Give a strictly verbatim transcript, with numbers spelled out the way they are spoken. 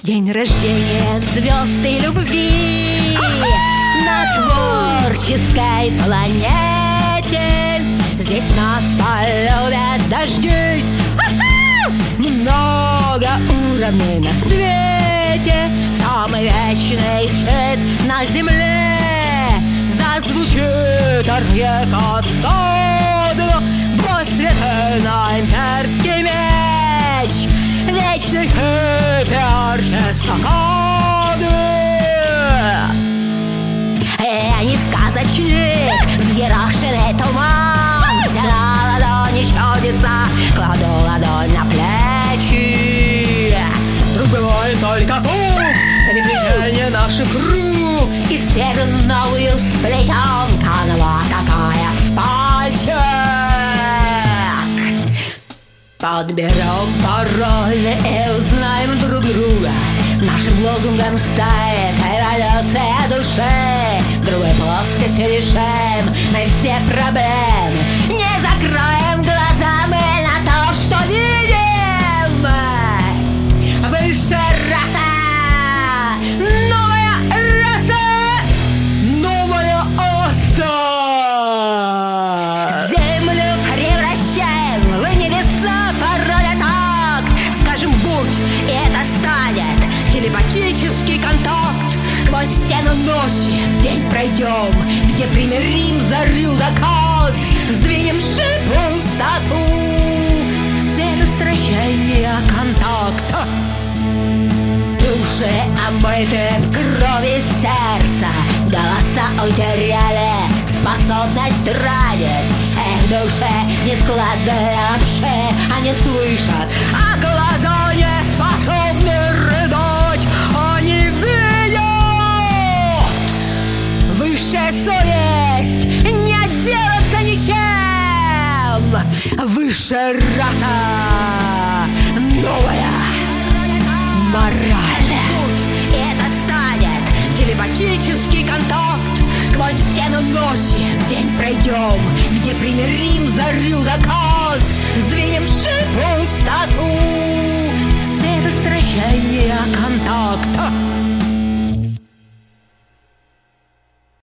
День рождения звезд и любви на творческой планете. Здесь нас полюбят, дождись. Много уровней на свете. Самый вечный хит на земле зазвучит река стадо. Бой святой имперский меч, вечный хит и оркестакады. Я не сказочник, взъерошенный туман. Взяла ладони чудеса, кладу ладонь на плечи. Другой только пух, переплетение наших рук. И сферу новую сплетем, канва такая с пальчик. Подберем пароли и узнаем друг друга. Нашим лозунгом станет эволюция души. В другой плоскости решаем мы все проблемы. Не закроем глаза мы на то, что видим. Высшая раса, новая раса, новая оса. Землю превращаем в небеса, пароля такт. Скажем будь, и это станет телепатический контакт. Сквозь стену ночи в день пройдем, где примирим зарю закат. Сдвинем же пустоту, света сращения контакта. Души омыты в крови сердца, голоса утеряли способность ранить. Эх, душе нескладные вообще, они слышат, а глаза не способны рыдать. Они видят. Высшая совесть не отделаться ничем. Высшая раса, новая мораль. И это станет телепатический контакт. Сквозь стену ночи в день пройдем, где примирим зарю закат.